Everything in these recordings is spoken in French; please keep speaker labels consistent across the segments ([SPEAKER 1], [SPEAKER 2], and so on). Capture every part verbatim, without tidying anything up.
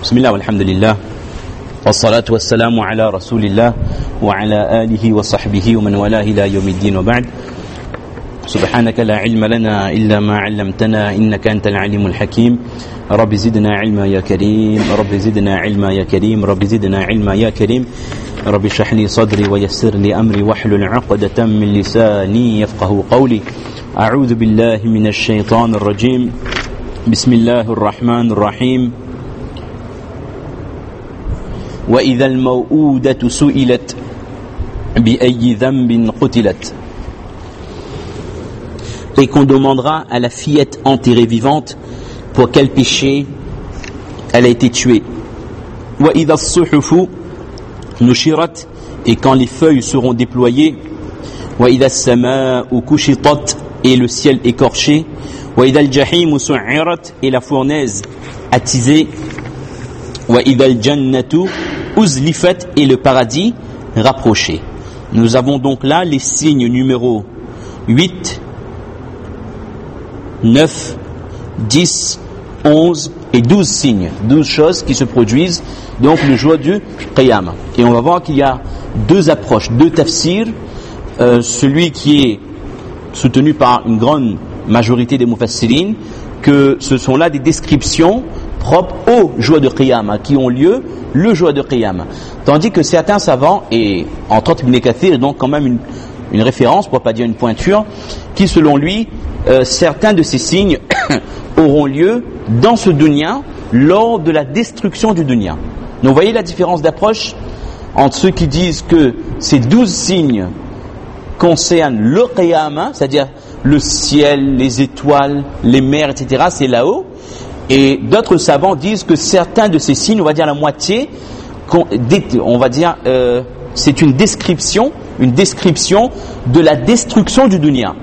[SPEAKER 1] بسم الله والحمد لله والصلاة والسلام على رسول الله وعلى آله وصحبه ومن والاه إلى يوم الدين وبعد سبحانك لا علم لنا إلا ما علمتنا إنك أنت العليم الحكيم رب زدنا علما يا كريم رب زدنا علما يا كريم رب زدنا علما يا كريم رب اشرح لي صدري ويسر لي أمري واحلل عقدة من لساني يفقه قولي أعوذ بالله من الشيطان الرجيم بسم الله الرحمن الرحيم وإذا الموءودة سئلت بأي ذنب قتلت. Et qu'on demandera à la fillette enterrée vivante pour quel péché elle a été tuée. وإذا الصحف نشرت, et quand les feuilles seront déployées. وإذا السماء كشطت, et le ciel écorché. وإذا الجحيم سعرت, et la fournaise attisée. وإذا الجنة أزلفت, et le paradis rapproché. Nous avons donc là les signes numéro huit, neuf, dix, onze et douze signes, douze choses qui se produisent donc le jour du Qiyam. Et on va voir qu'il y a deux approches, deux tafsirs, euh, celui qui est soutenu par une grande majorité des mufassirin, que ce sont là des descriptions propres au jour de Qiyam, qui ont lieu le jour de Qiyam. Tandis que certains savants, et entre autres Ibn Kathir est donc quand même une, une référence, pour ne pas dire une pointure, qui selon lui, euh, certains de ces signes auront lieu dans ce dunya, lors de la destruction du dunya. Donc vous voyez la différence d'approche entre ceux qui disent que ces douze signes concernent le Qiyam, c'est-à-dire le ciel, les étoiles, les mers, et cetera, c'est là-haut. Et d'autres savants disent que certains de ces signes, on va dire la moitié, on va dire, euh, c'est une description, une description de la destruction du dunya.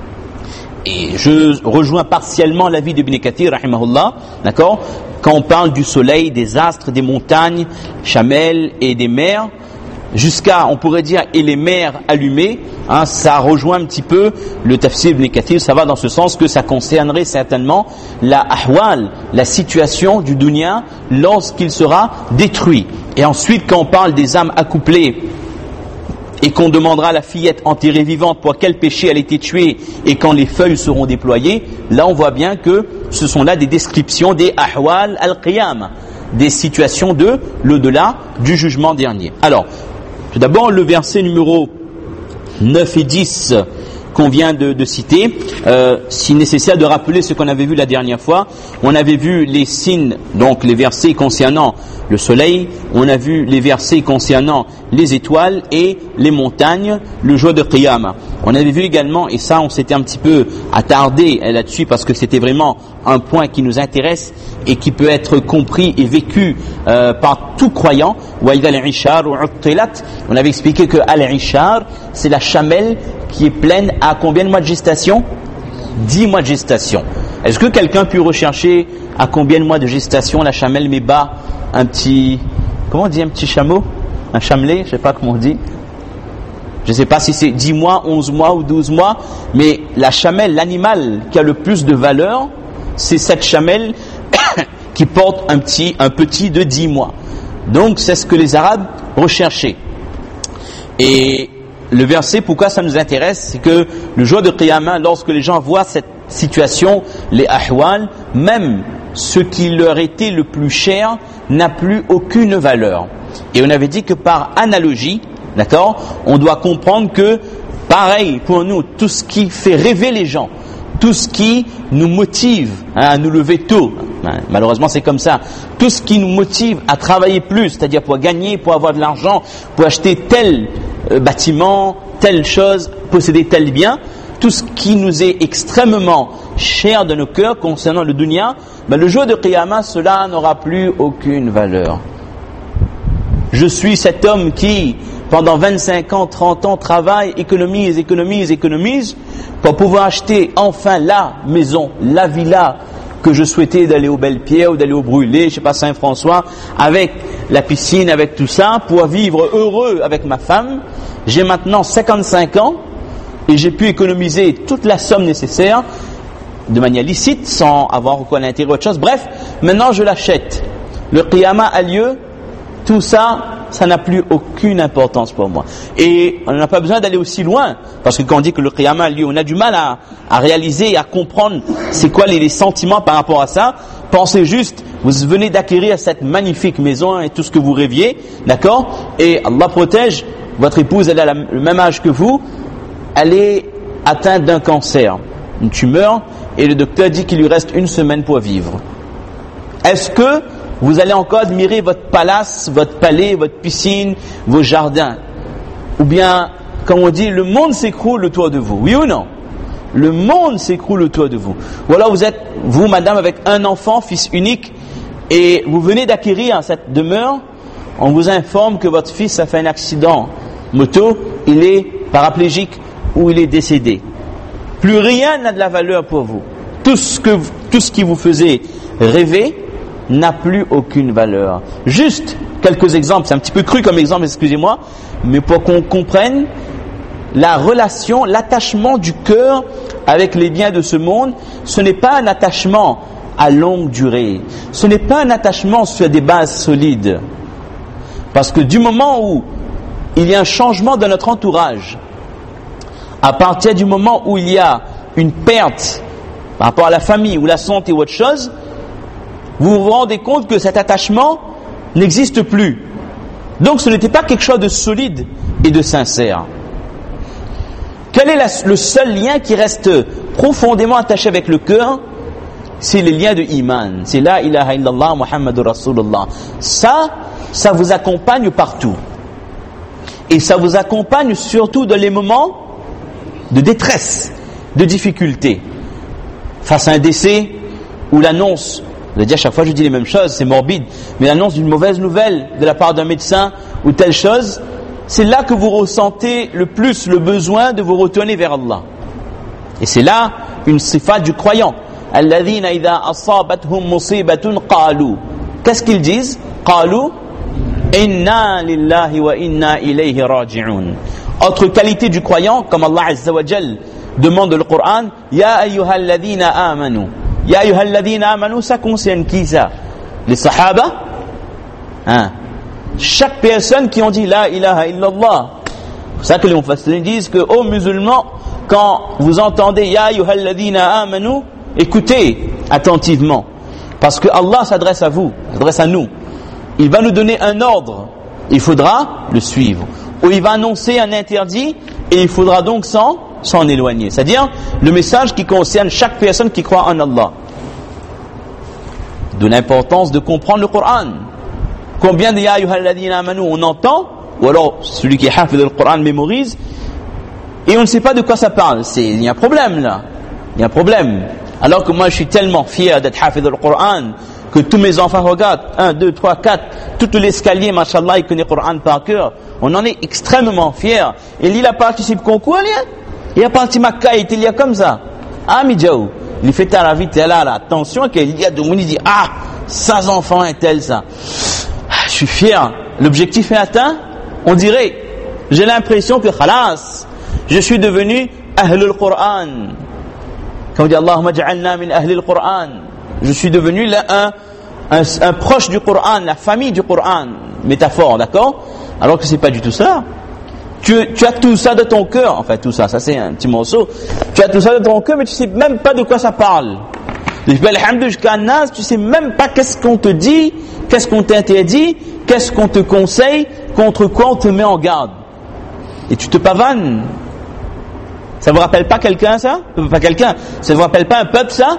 [SPEAKER 1] Et je rejoins partiellement l'avis d'Ibn Kathir, rahimahullah, d'accord, quand on parle du soleil, des astres, des montagnes, chamel et des mers, jusqu'à, on pourrait dire, et les mers allumées, hein, ça rejoint un petit peu le tafsir Ibn Kathir, ça va dans ce sens que ça concernerait certainement la ahwal, la situation du dunya lorsqu'il sera détruit. Et ensuite, quand on parle des âmes accouplées et qu'on demandera à la fillette enterrée vivante pour quel péché elle a été tuée et quand les feuilles seront déployées, là on voit bien que ce sont là des descriptions des ahwal al-qiyam, des situations de l'au-delà du jugement dernier. Alors, tout d'abord, le verset numéro neuf et dix qu'on vient de, de citer, euh, si nécessaire de rappeler ce qu'on avait vu la dernière fois. On avait vu les signes, donc les versets concernant le soleil, on a vu les versets concernant les étoiles et les montagnes, le jour de Qiyam. On avait vu également, et ça on s'était un petit peu attardé là-dessus parce que c'était vraiment un point qui nous intéresse et qui peut être compris et vécu euh, par tout croyant. On avait expliqué que Al-Ishar, c'est la chamelle qui est pleine à combien de mois de gestation? dix mois de gestation. Est-ce que quelqu'un peut rechercher à combien de mois de gestation la chamelle met bas un petit, comment on dit, un petit chameau, un chamelet, je ne sais pas comment on dit. Je ne sais pas si c'est dix mois, onze mois ou douze mois, mais la chamelle, l'animal qui a le plus de valeur, c'est cette chamelle qui porte un petit, un petit de dix mois. Donc c'est ce que les Arabes recherchaient. Et le verset, pourquoi ça nous intéresse, c'est que le jour de Qiyamah, lorsque les gens voient cette situation, les ahwal, même ce qui leur était le plus cher n'a plus aucune valeur. Et on avait dit que par analogie, d'accord, on doit comprendre que, pareil pour nous, tout ce qui fait rêver les gens, tout ce qui nous motive hein, à nous lever tôt, hein, malheureusement c'est comme ça, tout ce qui nous motive à travailler plus, c'est-à-dire pour gagner, pour avoir de l'argent, pour acheter tel euh, bâtiment, telle chose, posséder tel bien, tout ce qui nous est extrêmement cher de nos cœurs concernant le dunya, ben le jour de Qiyamah, cela n'aura plus aucune valeur. Je suis cet homme qui, pendant vingt-cinq ans, trente ans, travaille, économise, économise, économise, pour pouvoir acheter enfin la maison, la villa que je souhaitais, d'aller au Belle-Pierre ou d'aller au Brûlé, je sais pas, Saint-François, avec la piscine, avec tout ça, pour vivre heureux avec ma femme. J'ai maintenant cinquante-cinq ans et j'ai pu économiser toute la somme nécessaire de manière licite, sans avoir recours à l'intérêt ou autre chose. Bref, maintenant je l'achète. le qiyamah a lieu, tout ça, ça n'a plus aucune importance pour moi. Et on n'a pas besoin d'aller aussi loin, parce que quand on dit que le qiyamah a lieu, on a du mal à, à réaliser et à comprendre c'est quoi les, les sentiments par rapport à ça. Pensez juste, vous venez d'acquérir cette magnifique maison et tout ce que vous rêviez, d'accord? Et Allah protège, votre épouse, elle a la, le même âge que vous, elle est atteinte d'un cancer, une tumeur, et le docteur dit qu'il lui reste une semaine pour vivre. Est-ce que vous allez encore admirer votre palace, votre palais, votre piscine, vos jardins? Ou bien, comme on dit, le monde s'écroule autour de vous, oui ou non? Le monde s'écroule autour de vous. Ou alors vous êtes, vous madame, avec un enfant, fils unique, et vous venez d'acquérir cette demeure, on vous informe que votre fils a fait un accident moto, il est paraplégique ou il est décédé. Plus rien n'a de la valeur pour vous. Tout ce que, tout ce qui vous faisait rêver n'a plus aucune valeur. Juste quelques exemples, c'est un petit peu cru comme exemple, excusez-moi, mais pour qu'on comprenne la relation, l'attachement du cœur avec les biens de ce monde, ce n'est pas un attachement à longue durée. Ce n'est pas un attachement sur des bases solides. Parce que du moment où il y a un changement de notre entourage, à partir du moment où il y a une perte par rapport à la famille ou la santé ou autre chose, vous vous rendez compte que cet attachement n'existe plus. Donc ce n'était pas quelque chose de solide et de sincère. Quel est la, le seul lien qui reste profondément attaché avec le cœur? C'est le lien de iman. C'est la ilaha illallah Muhammadur Rasulullah. Ça, ça vous accompagne partout. Et ça vous accompagne surtout dans les moments de détresse, de difficulté. Face à un décès ou l'annonce, je dis à chaque fois je dis les mêmes choses, c'est morbide, mais l'annonce d'une mauvaise nouvelle de la part d'un médecin ou telle chose, c'est là que vous ressentez le plus le besoin de vous retourner vers Allah. Et c'est là une sifat du croyant. Alladhina idha asabathum musibatun qalu. Qu'est-ce qu'ils disent? Qalu inna lillahi wa inna ilayhi raji'un. Autre qualité du croyant, comme Allah Azza wa Jal demande dans le Coran, ya ayyuhalladhina amanu. Ya ayyuhalladhina amanu, ça concerne qui ça? Les sahaba? Hein? Chaque personne qui ont dit la ilaha illallah. C'est pour ça que les mufassirin disent que aux musulmans, quand vous entendez ya ayyuhalladhina amanu, écoutez attentivement, parce que Allah s'adresse à vous, s'adresse à nous. Il va nous donner un ordre, il faudra le suivre. Ou il va annoncer un interdit et il faudra donc s'en, s'en éloigner. C'est-à-dire le message qui concerne chaque personne qui croit en Allah. De l'importance de comprendre le Coran. Combien de ya ayyuhalladhina amanu on entend, ou alors celui qui est hafid le Coran mémorise, et on ne sait pas de quoi ça parle. C'est, il y a un problème là. Il y a un problème. Alors que moi je suis tellement fier d'être hafid le Coran, que tous mes enfants regardent, un, deux, trois, quatre, tout l'escalier, mashallah, ils connaissent le Coran par cœur. On en est extrêmement fiers. Et lui, il a participé au concours, il a participé à Makkah, il y a comme ça. Ah, Midjaou, il fait à la vie, t'es là, là, attention, qu'il y a de monde, il dit, ah, ça, enfants, est tel, ça. Je suis fier. L'objectif est atteint. On dirait, j'ai l'impression que, khalas, je suis devenu Ahlul Qur'an. Comme dit Allahumma ja'alna min Ahlil Qur'an. Je suis devenu là un, un, un proche du Coran, la famille du Coran, métaphore, d'accord? Alors que c'est pas du tout ça. Tu, tu as tout ça de ton cœur, enfin tout ça, ça c'est un petit morceau. Tu as tout ça de ton cœur, mais tu sais même pas de quoi ça parle. Depuis Alhamdoulilah jusqu'à Nas, tu sais même pas qu'est-ce qu'on te dit, qu'est-ce qu'on t'interdit, qu'est-ce qu'on te conseille, contre quoi on te met en garde. Et tu te pavanes. Ça vous rappelle pas quelqu'un ça? Pas quelqu'un. Ça vous rappelle pas un peuple ça?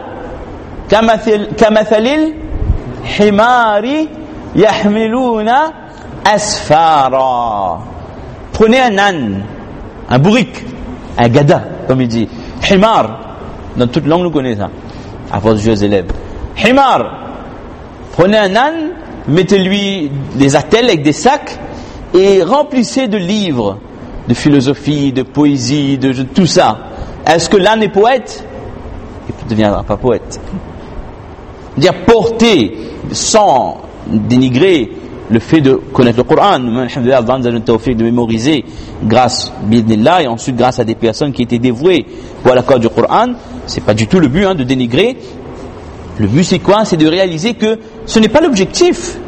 [SPEAKER 1] كمثل الحمار يحملون أسفارا. Prenez un âne, un bourrique, un gada, comme il dit. Himar, dans toute langue nous connaissons ça, à force de jouer aux élèves. Himar, prenez un âne, mettez-lui des attelles avec des sacs et remplissez de livres, de philosophie, de poésie, de, de tout ça. Est-ce que l'âne est poète? Il ne deviendra pas poète. Dire porter sans dénigrer le fait de connaître le Coran, alhamdoulilah, Allah nous a donné le tawfiq de mémoriser grâce bidnillah et ensuite grâce à des personnes qui étaient dévouées pour la cause du Coran. C'est pas du tout le but hein, de dénigrer. Le but c'est quoi? C'est de réaliser que ce n'est pas l'objectif.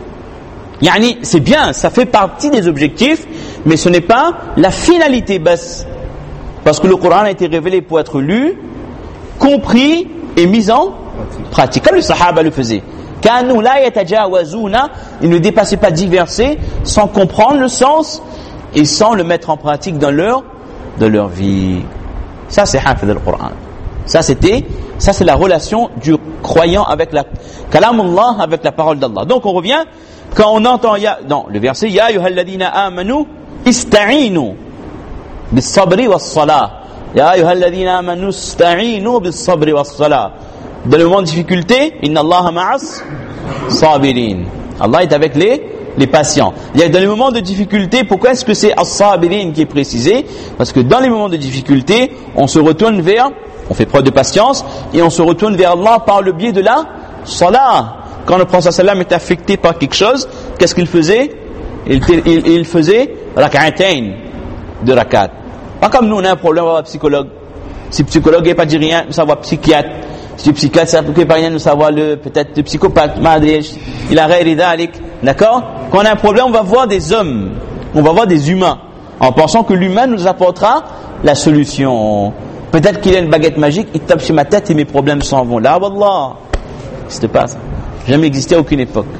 [SPEAKER 1] Yani, c'est bien, ça fait partie des objectifs, mais ce n'est pas la finalité basse. Parce que le Coran a été révélé pour être lu, compris et mis en pratique. Comme les Sahaba le faisaient. Kanu la yatajawazuna, ils ne dépassaient pas dix versets sans comprendre le sens et sans le mettre en pratique dans leur, dans leur vie. Ça, c'est hafid al-Qur'an. Ça, c'était, ça, c'est la relation du croyant avec la, kalamullah, avec la parole d'Allah. Donc, on revient, quand on entend, ya, non, le verset, ya ayyuhalladhina amanu, ista'inu, bis sabri was salah. Ya ayyuhalladhina amanu, ista'inu, bis sabri was salah. Dans le moment de difficulté, inna Allah ma'as sabirin. Allah est avec les, les patients. Il y a dans les moments de difficulté, pourquoi est-ce que c'est as-sabirin qui est précisé? Parce que dans les moments de difficulté, on se retourne vers, on fait preuve de patience, et on se retourne vers Allah par le biais de la salah. Quand le prophète sallam est affecté par quelque chose, qu'est-ce qu'il faisait? Il, il, il faisait rak'atayn, de rakat. Pas comme nous, on a un problème, on va voir un psychologue. Si le psychologue n'est pas dit rien, ça va psychiatre. Si le psychiatre ne peut pas rien, nous savoir le, peut-être le psychopathe, il a réalisé, d'accord? Quand on a un problème, on va voir des hommes, on va voir des humains, en pensant que l'humain nous apportera la solution. Peut-être qu'il a une baguette magique, il tape sur ma tête et mes problèmes s'en vont. Là, wallah, c'était pas ça. Jamais existé à aucune époque.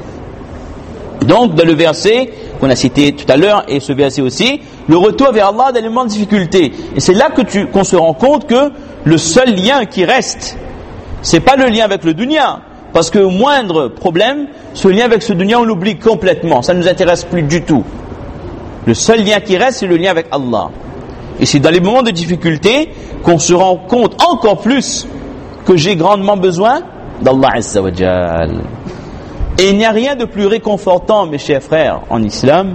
[SPEAKER 1] Donc, dans le verset qu'on a cité tout à l'heure, et ce verset aussi, le retour vers Allah dans les moments de difficulté. Et c'est là que tu, qu'on se rend compte que le seul lien qui reste, c'est pas le lien avec le dunya. Parce que au moindre problème, ce lien avec ce dunya, on l'oublie complètement. Ça ne nous intéresse plus du tout. Le seul lien qui reste, c'est le lien avec Allah. Et c'est dans les moments de difficulté qu'on se rend compte encore plus que j'ai grandement besoin d'Allah Azza wa Jal. Et il n'y a rien de plus réconfortant, mes chers frères, en islam,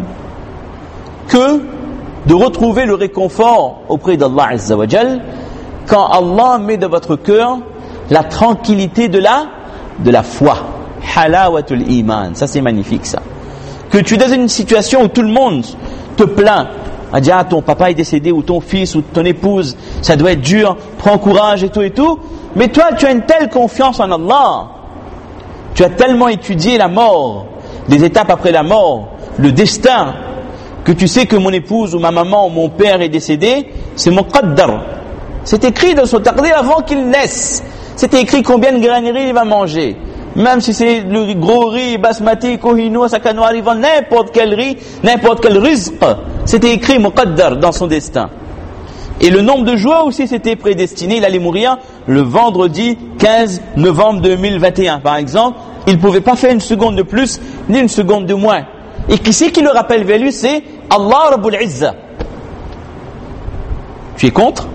[SPEAKER 1] que de retrouver le réconfort auprès d'Allah Azza wa Jal quand Allah met dans votre cœur la tranquillité de la, de la foi. Halawatul iman. Ça, c'est magnifique, ça. Que tu es dans une situation où tout le monde te plaint. A dit, ah, ton papa est décédé, ou ton fils, ou ton épouse, ça doit être dur, prends courage et tout et tout. Mais toi, tu as une telle confiance en Allah. Tu as tellement étudié la mort, les étapes après la mort, le destin, que tu sais que mon épouse ou ma maman ou mon père est décédé, c'est mon qaddar. C'est écrit dans son taqdir avant qu'il naisse. C'est écrit combien de graines de riz il va manger. Même si c'est le gros riz, basmati, kohino, sakano, arrivant, n'importe quel riz, n'importe quel rizq, c'était écrit muqaddar dans son destin. Et le nombre de jours aussi c'était prédestiné, il allait mourir le vendredi quinze novembre deux mille vingt et un par exemple. Il ne pouvait pas faire une seconde de plus, ni une seconde de moins. Et qui c'est qui le rappelle vers lui? C'est Allah Rabbul Izza. Tu es contre?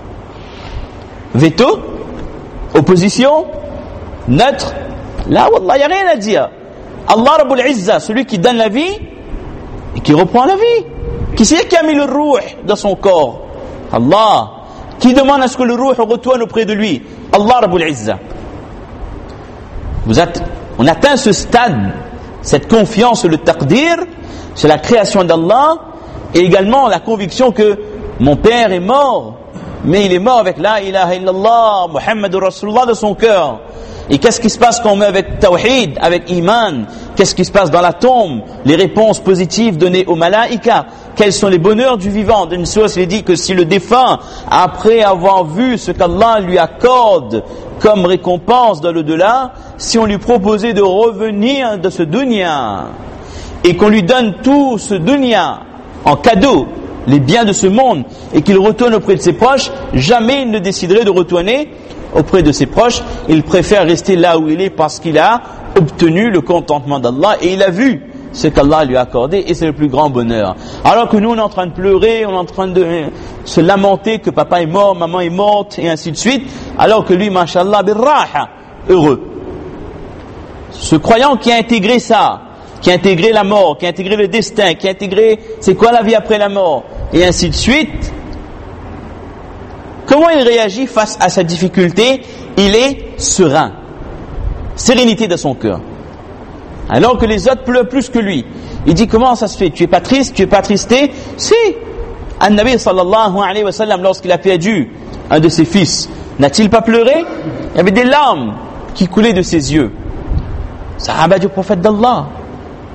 [SPEAKER 1] Veto? Opposition? Neutre? Là, wallah, il n'y a rien à dire. Allah Rabbul Izza, celui qui donne la vie et qui reprend la vie. Qui c'est qui a mis le rouh dans son corps? Allah. Qui demande à ce que le rouh retourne auprès de lui? Allah Rabbul Izza. Vous êtes, on atteint ce stade, cette confiance, le taqdir, c'est la création d'Allah, et également la conviction que mon père est mort, mais il est mort avec la ilaha illallah, Muhammadur Rasulullah de son cœur. Et qu'est-ce qui se passe quand on met avec tawhid, avec iman? Qu'est-ce qui se passe dans la tombe? Les réponses positives données aux malaïkas. Quels sont les bonheurs du vivant? D'une source, il est dit que si le défunt, après avoir vu ce qu'Allah lui accorde comme récompense dans l'au-delà, si on lui proposait de revenir de ce dunya, et qu'on lui donne tout ce dunya en cadeau, les biens de ce monde, et qu'il retourne auprès de ses proches, jamais il ne déciderait de retourner auprès de ses proches. Il préfère rester là où il est parce qu'il a obtenu le contentement d'Allah et il a vu ce qu'Allah lui a accordé, et c'est le plus grand bonheur. Alors que nous, on est en train de pleurer, on est en train de se lamenter que papa est mort, maman est morte, et ainsi de suite, alors que lui, mashallah, birraha, heureux. Ce croyant qui a intégré ça, qui a intégré la mort, qui a intégré le destin, qui a intégré c'est quoi la vie après la mort, et ainsi de suite, comment il réagit face à sa difficulté? Il est serein. Sérénité dans son cœur. Alors que les autres pleurent plus que lui. Il dit, comment ça se fait? Tu es pas triste? Tu es pas attristé? Si. An-Nabi sallallahu alayhi wa sallam, lorsqu'il a perdu un de ses fils, n'a-t-il pas pleuré? Il y avait des larmes qui coulaient de ses yeux. Sahaba du prophète d'Allah.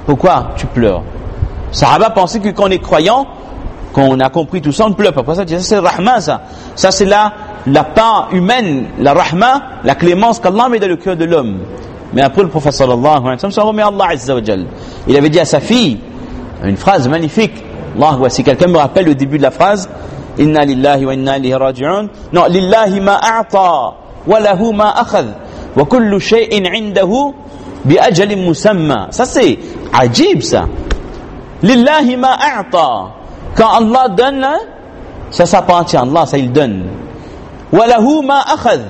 [SPEAKER 1] Pourquoi tu pleures? Sahaba pensaient que quand on est croyant, quand on a compris tout ça, on ne pleure pas. Pourquoi ça? Ça c'est le rahma, ça. Ça c'est la, la part humaine, la rahma, la clémence qu'Allah met dans le cœur de l'homme. Mais après le prophète sallallahu alayhi wa sallam, ça remet Allah azza wa jal. Il avait dit à sa fille une phrase magnifique. Allah, si quelqu'un me rappelle le début de la phrase, Inna lillahi wa inna ilayhi raji'un. Non, lillahi ma a'ta wa lahu ma akhadh wa kullu shay'in 'indahu bi ajalin musamma. Ça c'est ajib ça. Lillahi ma a'ta. Quand Allah donne, ça s'appartient à Allah, ça il donne. Wa lahu ma akhadh.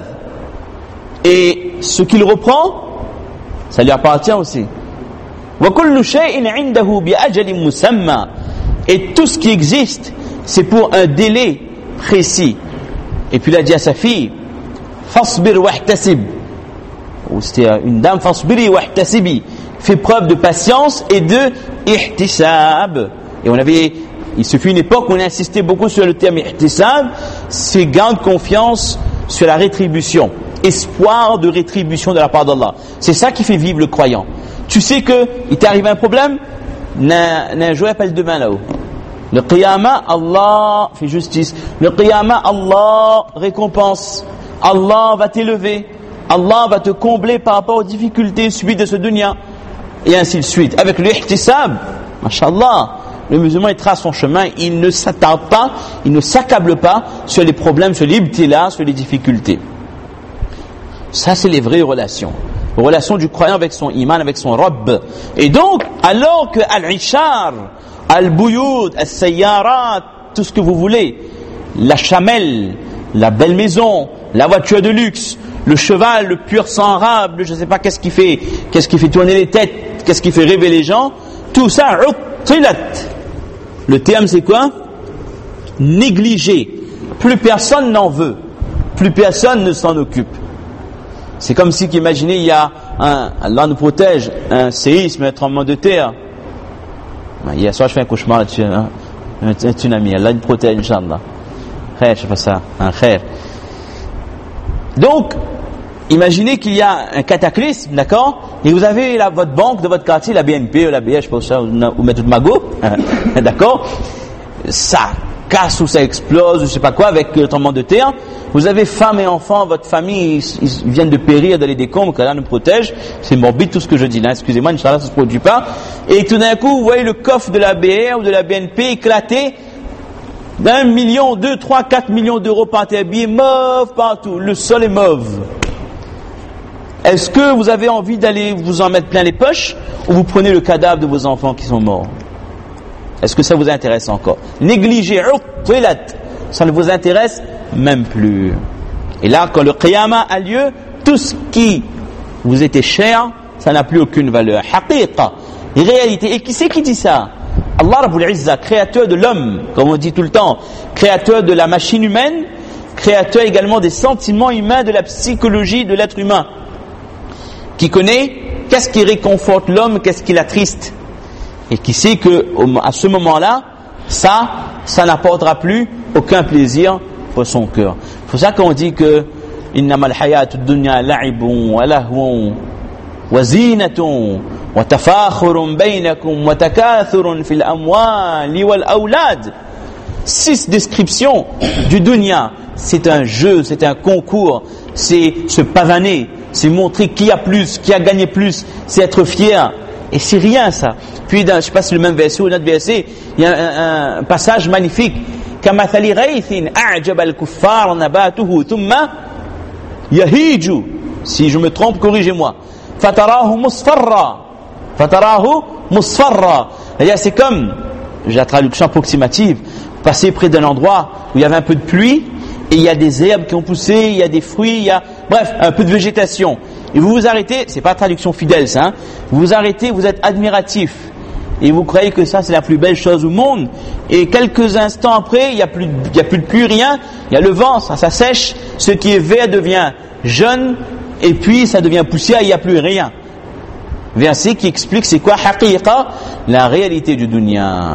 [SPEAKER 1] Et ce qu'il reprend, ça lui appartient aussi. Wa kullu shay'in 'indahu bi ajalin musamma. Et tout ce qui existe, c'est pour un délai précis. Et puis il a dit à sa fille, Fasbir wahtasib. Ou c'était une dame, Fasbiri wahtasibi. Fait preuve de patience et de ihtisab. Et on avait, il se fut une époque où on a insisté beaucoup sur le terme ihtisab. C'est gain de confiance sur la rétribution. Espoir de rétribution de la part d'Allah. C'est ça qui fait vivre le croyant. Tu sais que il t'est arrivé un problème, n'a un jouet appelle demain là-haut. Le qiyamah, Allah fait justice. Le qiyamah, Allah récompense. Allah va t'élever. Allah va te combler par rapport aux difficultés subies de ce dunya. Et ainsi de suite. Avec le ihtisab, mashallah, le musulman il trace son chemin, il ne s'attarde pas, il ne s'accable pas sur les problèmes, sur les ibtilas, sur les difficultés. Ça, c'est les vraies relations. Les relations du croyant avec son iman, avec son Rabb. Et donc, alors que Al-Ishar, Al-Buyud, Al-Sayyarat, tout ce que vous voulez, la chamelle, la belle maison, la voiture de luxe, le cheval, le pur sang arabe, je ne sais pas qu'est-ce qui fait, qu'est-ce qui fait tourner les têtes, qu'est-ce qui fait rêver les gens, tout ça, uttilat. Le terme c'est quoi? Négligé. Plus personne n'en veut. Plus personne ne s'en occupe. C'est comme si, imaginez, il y a un, Allah nous protège, un séisme, un tremblement de terre. Hier soir, je fais un cauchemar là-dessus, hein? un, un tsunami. Allah nous protège, Inch'Allah. Khair, je fais ça, un khair. Donc, imaginez qu'il y a un cataclysme, d'accord? Et vous avez la, votre banque de votre quartier, la B N P, la B S, je sais pas ça, ou Méthode Magot, d'accord? Ça casse ou ça explose, je sais pas quoi, avec le tremblement de terre. Vous avez femmes et enfants, votre famille, ils, ils viennent de périr dans les décombres, qu'Allah nous protège. C'est morbide tout ce que je dis là, excusez-moi, Inch'Allah, ça se produit pas. Et tout d'un coup, vous voyez le coffre de la B R ou de la B N P éclater d'un million, deux, trois, quatre millions d'euros par terre, billets mauve partout, le sol est mauve. Est-ce que vous avez envie d'aller vous en mettre plein les poches ou vous prenez le cadavre de vos enfants qui sont morts? Est-ce que ça vous intéresse encore? Négligez, ça ne vous intéresse même plus. Et là, quand le qiyamah a lieu, tout ce qui vous était cher, ça n'a plus aucune valeur. Haqiqa, réalité. Et qui c'est qui dit ça? Allah Rabbul Izzah, créateur de l'homme, comme on dit tout le temps, créateur de la machine humaine, créateur également des sentiments humains, de la psychologie de l'être humain, qui connaît qu'est-ce qui réconforte l'homme, qu'est-ce qui l'attriste, et qui sait que à ce moment-là, ça, ça n'apportera plus aucun plaisir pour son cœur. C'est pour ça qu'on dit que innamal hayatud dunya la'ibun wa lahwun wa zinatun wa tafakhurun bainakum wa takathurun fil amwali wal awlad. Six descriptions du dunya. C'est un jeu, c'est un concours, c'est se pavaner, c'est montrer qui a plus, qui a gagné plus, c'est être fier. Et c'est rien ça. Puis dans, je sais pas si c'est le même verset ou notre verset, il y a un, un passage magnifique. كَمَثَلِ غَيْثٍ أَعْجَبَ الْكُفَّارَ نَبَاتُهُ ثُمَّ يَهِيجُ. Si je me trompe, corrigez-moi. فَتَرَاهُ مُصْفَرًّا فَتَرَاهُ مُصْفَرًّا. C'est comme, j'ai la traduction approximative, passer près d'un endroit où il y avait un peu de pluie, et il y a des herbes qui ont poussé, il y a des fruits, il y a, bref, un peu de végétation. Et vous vous arrêtez, c'est pas traduction fidèle ça, hein, vous vous arrêtez, vous êtes admiratif. Et vous croyez que ça c'est la plus belle chose au monde. Et quelques instants après, il n'y a plus, il y a plus de pluie, rien. Il y a le vent, ça, ça sèche. Ce qui est vert devient jaune, et puis ça devient poussière, il n'y a plus rien. Verset qui explique c'est quoi haqiqa, la réalité du dunya.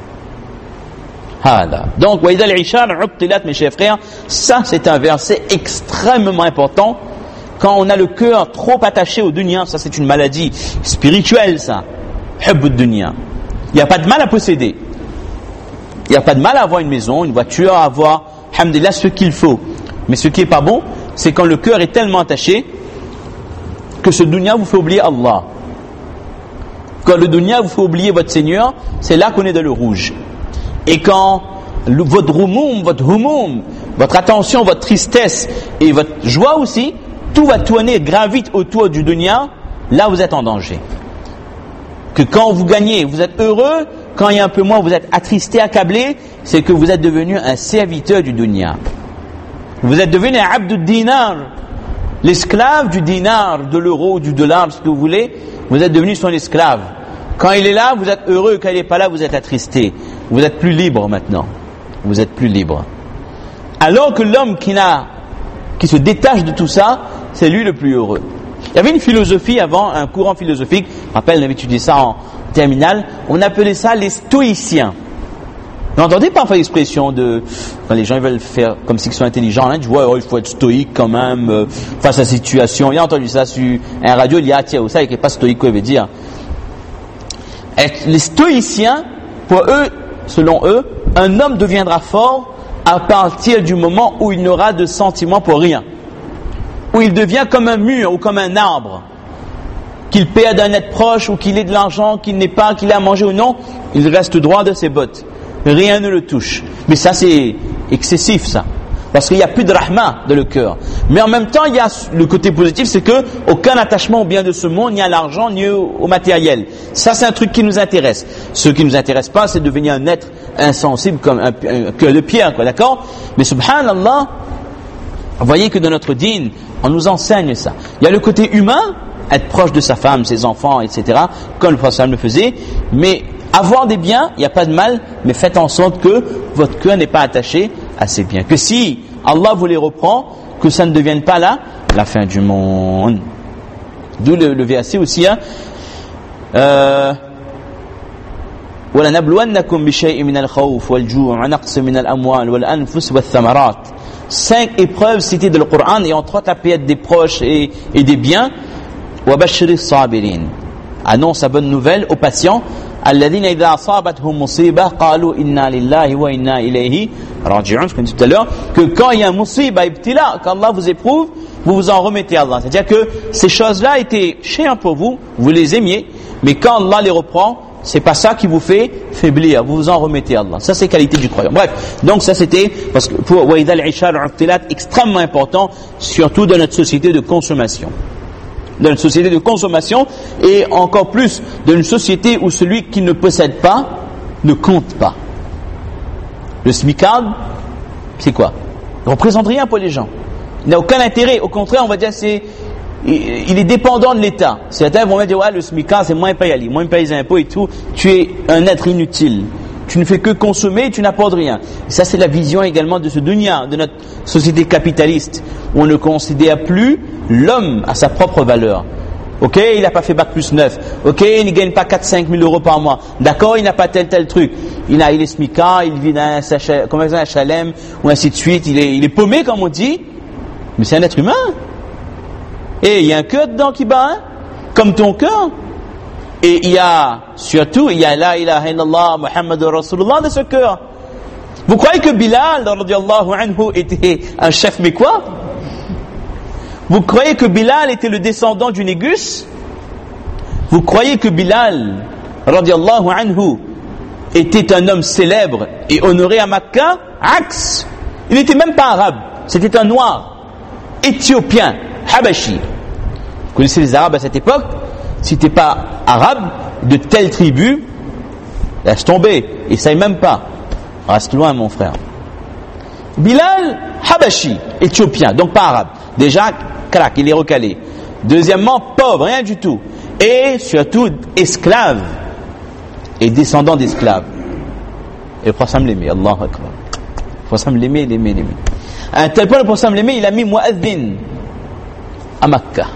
[SPEAKER 1] Hada. Donc, wa idha al-ishar ubtilat, mes chers frères, ça c'est un verset extrêmement important. Quand on a le cœur trop attaché au dunya, ça c'est une maladie spirituelle ça. hubb ad-dunya. Il n'y a pas de mal à posséder. Il n'y a pas de mal à avoir une maison, une voiture, à avoir, alhamdulillah, ce qu'il faut. Mais ce qui n'est pas bon, c'est quand le cœur est tellement attaché que ce dunya vous fait oublier Allah. Quand le dunya vous fait oublier votre Seigneur, c'est là qu'on est dans le rouge. Et quand le, votre rumoum, votre humoum, votre attention, votre tristesse et votre joie aussi, tout va tourner, gravite autour du dunya, là vous êtes en danger. Que quand vous gagnez, vous êtes heureux, quand il y a un peu moins, vous êtes attristé, accablé, c'est que vous êtes devenu un serviteur du dunya. Vous êtes devenu un abd dinar, l'esclave du dinar, de l'euro, du dollar, ce que vous voulez, vous êtes devenu son esclave. Quand il est là, vous êtes heureux, quand il n'est pas là, vous êtes attristé. Vous êtes plus libre maintenant. Vous êtes plus libre. Alors que l'homme qui n'a, qui se détache de tout ça, c'est lui le plus heureux. Il y avait une philosophie avant, un courant philosophique, je me rappelle, on avait étudié ça en terminale, on appelait ça les stoïciens. Vous entendez parfois l'expression de, quand les gens ils veulent faire comme s'ils sont intelligents, hein, tu vois, oh, il faut être stoïque quand même, euh, face à la situation. Il a entendu ça sur un radio, il y a, tiens, vous savez, qui n'est pas stoïque, quoi, il veut dire. Et les stoïciens, pour eux, selon eux, un homme deviendra fort à partir du moment où il n'aura de sentiments pour rien. Où il devient comme un mur ou comme un arbre. Qu'il perde un être proche ou qu'il ait de l'argent, qu'il n'ait pas, qu'il ait à manger ou non, il reste droit de ses bottes. Rien ne le touche. Mais ça, c'est excessif, ça. Parce qu'il n'y a plus de rahma dans le cœur. Mais en même temps, il y a le côté positif, c'est que aucun attachement au bien de ce monde, ni à l'argent, ni au, au matériel. Ça, c'est un truc qui nous intéresse. Ce qui ne nous intéresse pas, c'est de devenir un être insensible comme un, un cœur de pierre, quoi, d'accord? Mais subhanallah, vous voyez que dans notre dîn, on nous enseigne ça. Il y a le côté humain, être proche de sa femme, ses enfants, et cetera, comme le prophète le faisait, mais avoir des biens, il n'y a pas de mal, mais faites en sorte que votre cœur n'est pas attaché à ces biens. Que si Allah vous les reprend, que ça ne devienne pas là la fin du monde. D'où le, le verset aussi, hein, euh, وَلَنَبْلُوَنَّكُمْ بِشَيْءٍ مِنَ الْخَوْفِ وَالْجُوعِ وَنَقْصٍ مِنَ الْأَمْوَالِ وَالْأَنفُسِ وَالثَّمَرَاتِ. Cinq épreuves citées dans le Coran, et entre autres la perte des proches et, et des biens. وَبَشِّرِ الصَّابِرِينَ. Annonce la bonne nouvelle aux patients. الذين إذا أصابتهم مصيبة قالوا إنا لله وإنا إليه راجعون. Je dis tout à l'heure que quand il y a un musiba, ibtila, quand Allah vous éprouve, vous vous en remettez à Allah. C'est-à-dire que ces choses-là étaient chères pour vous, vous les aimiez, mais quand Allah les reprend, c'est pas ça qui vous fait faiblir, vous vous en remettez à Allah. Ça, c'est qualité du croyant. Bref, donc ça c'était parce que pour وَإِذَا الْعِشَارُ عُطِّلَتْ, extrêmement important, surtout dans notre société de consommation. Dans une société de consommation, et encore plus dans une société où celui qui ne possède pas ne compte pas. Le smicard, c'est quoi? Il ne représente rien pour les gens. Il n'a aucun intérêt. Au contraire, on va dire c'est il est dépendant de l'État. Certains vont dire ouais, le smicard c'est moins payé, moins payé les impôts et tout. Tu es un être inutile. Tu ne fais que consommer, tu n'apportes rien. Et ça, c'est la vision également de ce dunya, de notre société capitaliste, où on ne considère plus l'homme à sa propre valeur. Ok, il n'a pas fait bac plus neuf. Ok, il ne gagne pas quatre à cinq mille euros par mois. D'accord, il n'a pas tel tel truc. Il a, il est smicard, il vit dans un, comme un H L M, ou ainsi de suite. Il est, il est paumé, comme on dit. Mais c'est un être humain. Et il y a un cœur dedans qui bat, hein, comme ton cœur. Et il y a, surtout, il y a la ilaha illallah, Muhammadur Rasulullah de ce cœur. Vous croyez que Bilal, radiallahu anhu, était un chef mécois? Vous croyez que Bilal était le descendant du Négus? Vous croyez que Bilal, radiallahu anhu, était un homme célèbre et honoré à Makkah? Axe. Il n'était même pas arabe. C'était un noir, éthiopien, habashi. Vous connaissez les arabes à cette époque? Si tu n'es pas arabe, de telle tribu, laisse tomber. Essaye même pas. Reste loin, mon frère. Bilal, habashi, éthiopien, donc pas arabe. Déjà, crac, il est recalé. Deuxièmement, pauvre, rien du tout. Et surtout, esclave. Et descendant d'esclaves. Et le prophète l'aimait, Allahu Akbar. Le prophète l'aimait, l'aimait, l'aimait. À un tel point, le prophète l'aimait, il a mis mu'adhin à Makkah.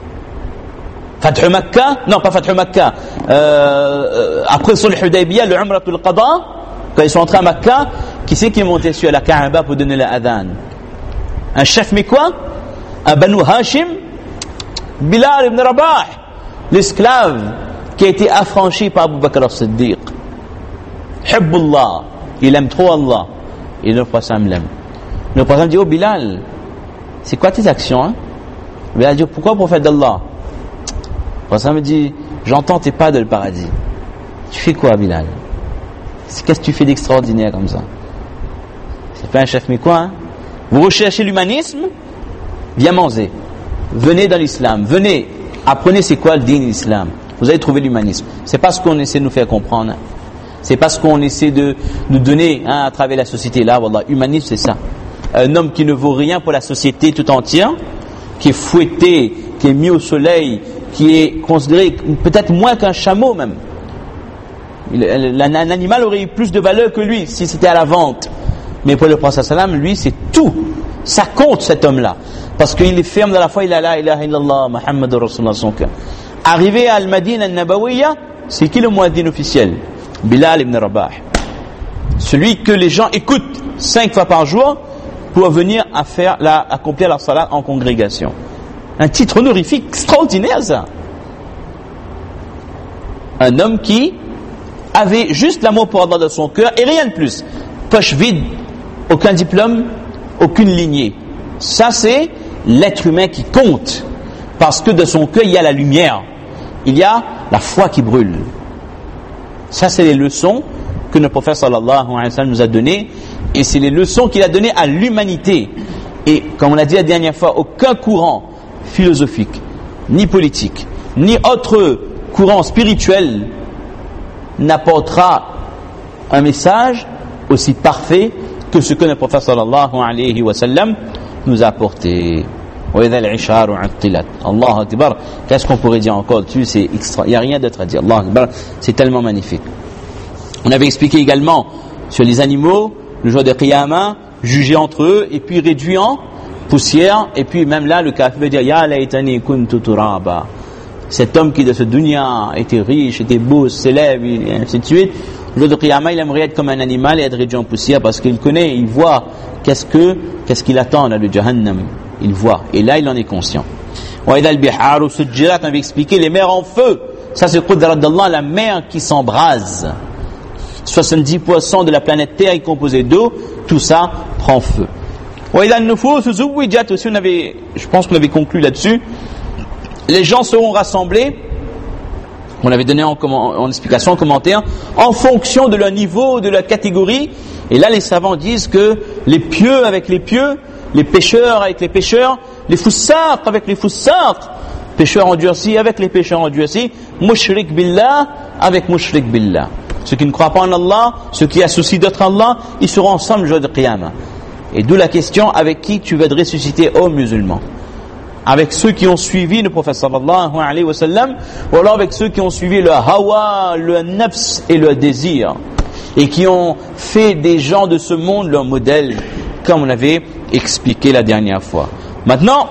[SPEAKER 1] Fath Makkah, non pas Fath Makkah, euh, après sur le Hudaybiyah, le Umratul Qada, quand ils sont entrés à Makkah, qui c'est qui est monté sur la Kaaba pour donner la adhan? Un chef mécois, un Banu Hashim, Bilal ibn Rabah, l'esclave qui a été affranchi par Abu Bakr as-Siddiq. Hibbullah, il aime trop Allah. Et le prophète l'aime. Le prophète dit, oh Bilal, c'est quoi tes actions, hein? Bilal dit, pourquoi prophète d'Allah? Le prophète me dit, j'entends tes pas de le paradis. Tu fais quoi, Bilal? Qu'est-ce que tu fais d'extraordinaire comme ça? C'est pas un chef mais quoi, hein? Vous recherchez l'humanisme? Viens manger. Venez dans l'islam. Venez. Apprenez c'est quoi le din de l'islam. Vous allez trouver l'humanisme. C'est pas ce qu'on essaie de nous faire comprendre. Hein. C'est pas ce qu'on essaie de nous donner hein, à travers la société. Là, wallah, humanisme, c'est ça. Un homme qui ne vaut rien pour la société tout entière, qui est fouetté, qui est mis au soleil, qui est considéré peut-être moins qu'un chameau même. Un animal aurait eu plus de valeur que lui si c'était à la vente. Mais pour le prophète sallam, lui, c'est tout. Ça compte cet homme-là. Parce qu'il est ferme dans la foi, il a la ilaha illallah, Muhammad Rasulullah son cœur. Arrivé à Al-Madina al-Nabawiyya, c'est qui le muaddin officiel? Bilal ibn Rabah. Celui que les gens écoutent cinq fois par jour pour venir à faire la, accomplir leur salat en congrégation. Un titre honorifique extraordinaire, ça. Un homme qui avait juste l'amour pour Allah dans son cœur et rien de plus. Poche vide, aucun diplôme, aucune lignée. Ça, c'est l'être humain qui compte. Parce que de son cœur, il y a la lumière. Il y a la foi qui brûle. Ça, c'est les leçons que le prophète sallallahu alayhi wa sallam nous a données. Et c'est les leçons qu'il a données à l'humanité. Et, comme on l'a dit la dernière fois, aucun courant philosophique, ni politique, ni autre courant spirituel n'apportera un message aussi parfait que ce que le prophète sallallahu alayhi wa sallam nous a apporté. Allah Akbar. Qu'est-ce qu'on pourrait dire encore dessus? C'est extra. Il n'y a rien d'autre à dire. Allah Akbar. C'est tellement magnifique. On avait expliqué également sur les animaux, le jour de Qiyamah, jugés entre eux et puis réduits en poussière. Et puis même là, le kafir veut dire Ya laytani kuntu turaba. Cet homme qui de ce dunya était riche, était beau, s'élève, et ainsi de suite. Le jour de Qiyamah, il aimerait être comme un animal et être réduit en poussière parce qu'il connaît, il voit qu'est-ce que, qu'est-ce qu'il attend là, le Jahannam. Il voit. Et là, il en est conscient. Wa idha al-biharu sujjirat, on avait expliqué les mers en feu. Ça, c'est le qudrat d'Allah, la mer qui s'embrase. soixante-dix pour cent de la planète Terre est composée d'eau. Tout ça prend feu. Wa idha an-nufus zuwijat, aussi on avait, je pense qu'on avait conclu là-dessus. Les gens seront rassemblés. On l'avait donné en, en explication, en commentaire, en fonction de leur niveau, de leur catégorie. Et là, les savants disent que les pieux avec les pieux, les pécheurs avec les pécheurs, les foussards avec les foussards, pécheurs endurcis avec les pécheurs endurcis, mushrik billah avec mushrik billah. Ceux qui ne croient pas en Allah, ceux qui associent d'autres à Allah, ils seront ensemble le jour de Qiyamah. Et d'où la question, avec qui tu veux te ressusciter, ô musulmans? Avec ceux qui ont suivi le prophète sallallahu alayhi wa sallam, ou alors avec ceux qui ont suivi le hawa, le nafs et le désir, et qui ont fait des gens de ce monde leur modèle, comme on avait expliqué la dernière fois. Maintenant,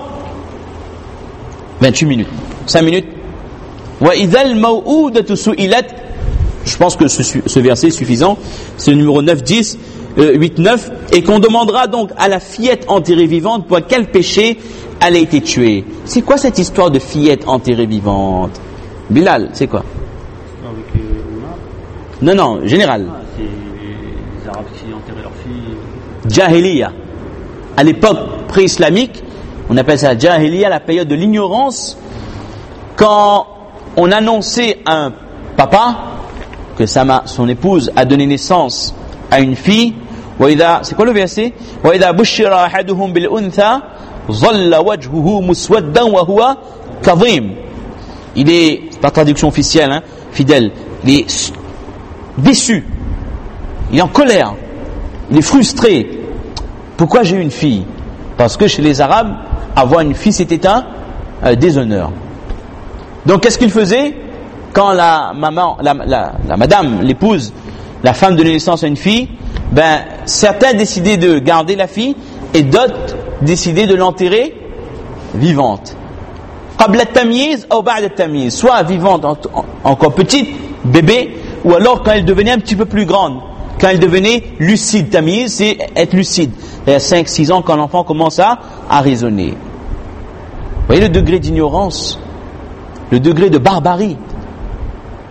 [SPEAKER 1] vingt-huit minutes, cinq minutes. Wa idhal maw'udatu su'ilat. Je pense que ce, ce verset est suffisant. C'est le numéro neuf, dix, euh, huit, neuf. Et qu'on demandera donc à la fillette enterrée vivante pour quel péché elle a été tuée. C'est quoi cette histoire de fillette enterrée vivante? Bilal, c'est quoi?
[SPEAKER 2] Avec euh,
[SPEAKER 1] Non, non, général.
[SPEAKER 2] Ah, c'est les Arabes qui enterraient leurs filles.
[SPEAKER 1] Jahiliya. À l'époque pré-islamique, on appelle ça Jahiliya, la période de l'ignorance, quand on annonçait à un papa que sa, son épouse a donné naissance à une fille. C'est quoi le verset? وَإِذَا بُشِّرَ أَحَدُهُمْ بِالْأُنْثَى ظَلَّ وَجْهُهُ مُسْوَدًّا وَهُوَ كَظِيمٌ. Il est, c'est pas traduction officielle, hein, fidèle, il est déçu, il est en colère, il est frustré. Pourquoi j'ai eu une fille? Parce que chez les Arabes, avoir une fille c'était un euh, déshonneur. Donc qu'est-ce qu'il faisait quand la maman, la, la, la madame, l'épouse, la femme donnait naissance à une fille? Ben certains décidaient de garder la fille et d'autres décidaient de l'enterrer vivante. Qabla at-tamyiz ou ba'da at-tamyiz, soit vivante en, en, encore petite, bébé, ou alors quand elle devenait un petit peu plus grande. Quand elle devenait lucide, tamyiz, c'est être lucide. Il y a cinq six ans quand l'enfant commence à, à raisonner. Vous voyez le degré d'ignorance, le degré de barbarie.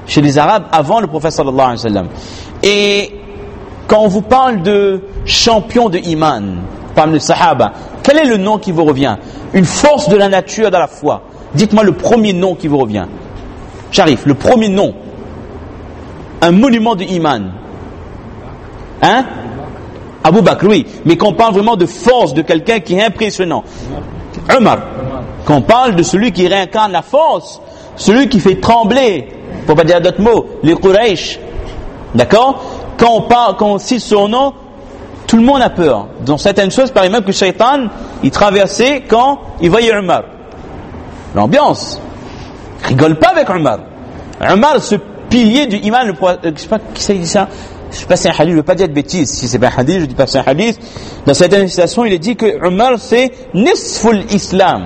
[SPEAKER 1] chez les Arabes avant le prophète sallallahu alayhi wa sallam. Et quand on vous parle de champion de iman parmi les Sahaba, quel est le nom qui vous revient? Une force de la nature dans la foi. Dites-moi le premier nom qui vous revient. J'arrive, le premier nom. Un monument de iman. Hein? Abu Bakr, oui. Mais qu'on parle vraiment de force, de quelqu'un qui est impressionnant. Omar. Qu'on parle de celui qui réincarne la force, celui qui fait trembler, pour pas dire d'autres mots, les Quraysh. D'accord? Quand on parle, quand on cite son nom, tout le monde a peur. Dans certaines choses, par exemple, que Shaitan, il traversait quand il voyait Omar. L'ambiance. Rigole pas avec Omar. Omar, ce pilier du iman, le, je sais pas qui ça dit ça. Je sais pas si c'est un hadith, je veux pas dire de bêtises. Si c'est pas un hadith, je dis pas que c'est un hadith. Dans certaines citations, il est dit que Omar, c'est nisful islam.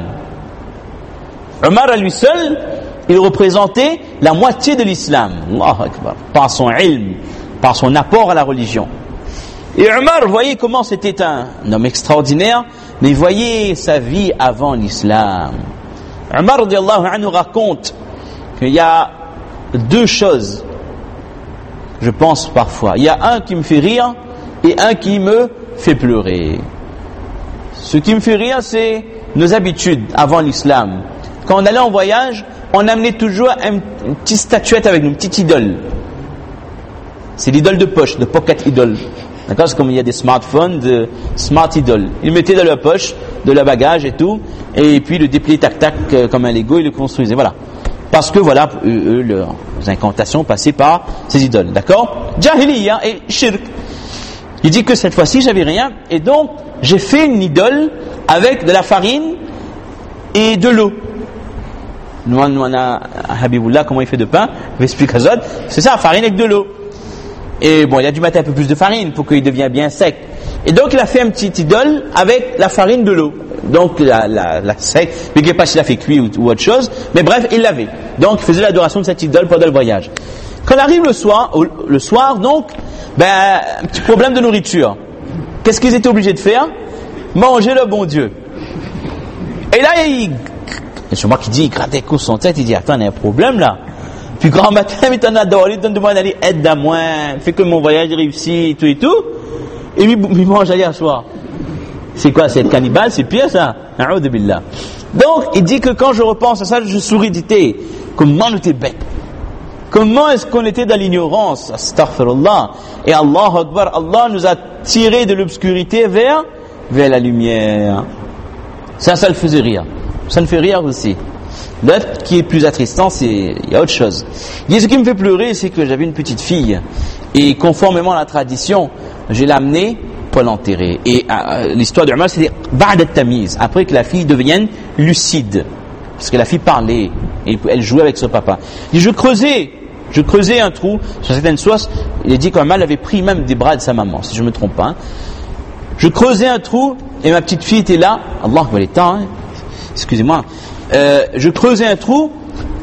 [SPEAKER 1] Omar, à lui seul, il représentait la moitié de l'islam. Allahu Akbar. Par son ilm, par son apport à la religion. Et Omar, voyez comment c'était un homme extraordinaire, mais voyez sa vie avant l'islam. Omar, radiyallahu anhu, raconte qu'il y a deux choses, je pense parfois. Il y a un qui me fait rire et un qui me fait pleurer. Ce qui me fait rire, c'est nos habitudes avant l'islam. Quand on allait en voyage, on amenait toujours un, une petite statuette avec nous, une petite idole. C'est l'idole de poche, le pocket idol. D'accord? C'est comme il y a des smartphones, de smart idol. Ils mettaient dans leur poche, de leur bagage et tout, et puis le dépliaient tac-tac euh, comme un Lego, ils le construisaient. Voilà. Parce que voilà, eux, eux, leurs incantations passaient par ces idoles. D'accord? Jahiliya et shirk. Il dit que cette fois-ci, j'avais rien, et donc j'ai fait une idole avec de la farine et de l'eau. Nous, on a Habibullah, comment il fait de pain, il explique à Zod, c'est ça, farine avec de l'eau. Et bon, il a dû mettre un peu plus de farine pour qu'il devienne bien sec. Et donc, il a fait un petit idole avec la farine de l'eau. Donc, la, la, la sec, mais je ne sais pas s'il a fait cuire ou, ou autre chose. Mais bref, il l'avait. Donc, il faisait l'adoration de cette idole pendant le voyage. Quand on arrive le soir, au, le soir, donc, ben, un petit problème de nourriture. Qu'est-ce qu'ils étaient obligés de faire? Manger le bon Dieu. Et là, il, c'est moi qui dis, il grattait coup son tête, il dit, attends, il y a un problème là. Puis grand matin, il t'en a adoré, il te demande d'aller aide à moi, fait que mon voyage réussit, tout et tout. Et lui, il mange hier soir. C'est quoi, c'est être cannibale, c'est pire ça. A'udhu billah. Donc, il dit que quand je repense à ça, je souris d'ité. Comment on était bête. Comment est-ce qu'on était dans l'ignorance? Astaghfirullah. Et Allah Akbar, Allah nous a tiré de l'obscurité vers, vers la lumière. Ça, ça le faisait rire. Ça me fait rire aussi. L'autre qui est plus attristant, c'est, il y a autre chose. Il dit, ce qui me fait pleurer, c'est que j'avais une petite fille, et conformément à la tradition, je l'ai amenée pour l'enterrer. Et euh, l'histoire de Omar, c'est ba'd at-tamiz, après que la fille devienne lucide, parce que la fille parlait, et elle jouait avec son papa. Il dit, je creusais, je creusais un trou, sur certaines sources, il est dit qu'Omar avait pris même des bras de sa maman, si je ne me trompe pas. Hein. Je creusais un trou, et ma petite fille était là, Allah, elle est temps, hein. Excusez-moi, euh, je creusais un trou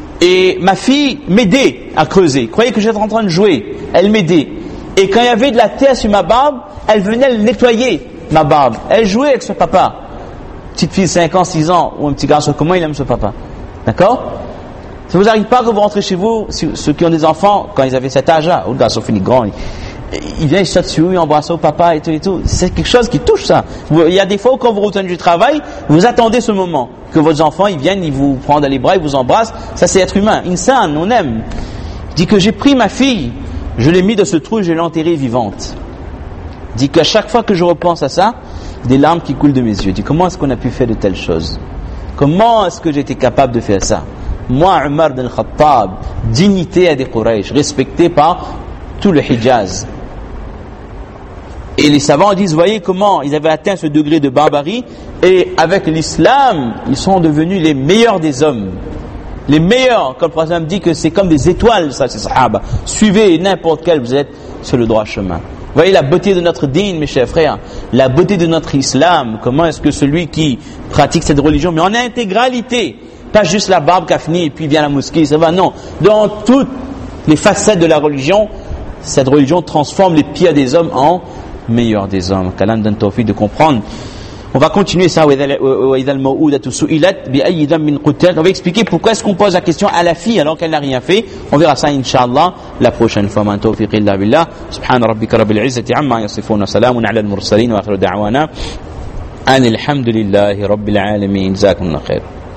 [SPEAKER 1] et ma fille m'aidait à creuser. Croyez que j'étais en train de jouer, elle m'aidait. Et quand il y avait de la terre sur ma barbe, elle venait nettoyer ma barbe. Elle jouait avec son papa. Petite fille de cinq ans, six ans, ou un petit garçon, comment il aime son papa? D'accord? Ça vous arrive pas que vous rentrez chez vous, ceux qui ont des enfants, quand ils avaient cet âge-là, ou le garçon finit grand, il, il vient, il saute sur vous, il embrasse au papa et tout et tout. C'est quelque chose qui touche ça. Il y a des fois où quand vous retournez du travail, vous attendez ce moment que vos enfants ils viennent, ils vous prennent dans les bras, ils vous embrassent. Ça c'est être humain. Insan, on aime. Il dit que j'ai pris ma fille, je l'ai mis dans ce trou et je l'ai enterrée vivante. Il dit qu'à chaque fois que je repense à ça, des larmes qui coulent de mes yeux. Il dit comment est-ce qu'on a pu faire de telles choses? Comment est-ce que j'étais capable de faire ça? Moi, Omar bin Khattab, dignité à des Quraysh, respecté par tout le Hijaz. Et les savants disent, voyez comment ils avaient atteint ce degré de barbarie, et avec l'islam, ils sont devenus les meilleurs des hommes. Les meilleurs, comme le prophète dit que c'est comme des étoiles, ça, ces sahaba. Suivez n'importe quel, vous êtes sur le droit chemin. Voyez la beauté de notre dîn, mes chers frères, la beauté de notre islam. Comment est-ce que celui qui pratique cette religion, mais en intégralité, pas juste la barbe kafni et puis vient à la mosquée, ça va, non. Dans toutes les facettes de la religion, cette religion transforme les pires des hommes en meilleurs des hommes. Qu'Allah nous donne tawfiq de comprendre On va continuer ça. On va expliquer pourquoi est-ce qu'on pose la question à la fille alors qu'elle n'a rien fait. On verra ça Inch'Allah la prochaine fois. Man tawfiq illa billah. Subhana rabbika rabbil izzati amma yasifun wa salamun ala al-mursalin wa akhiru da'wana anil hamdulillahi rabbil alamin. Jazakumullahu khair.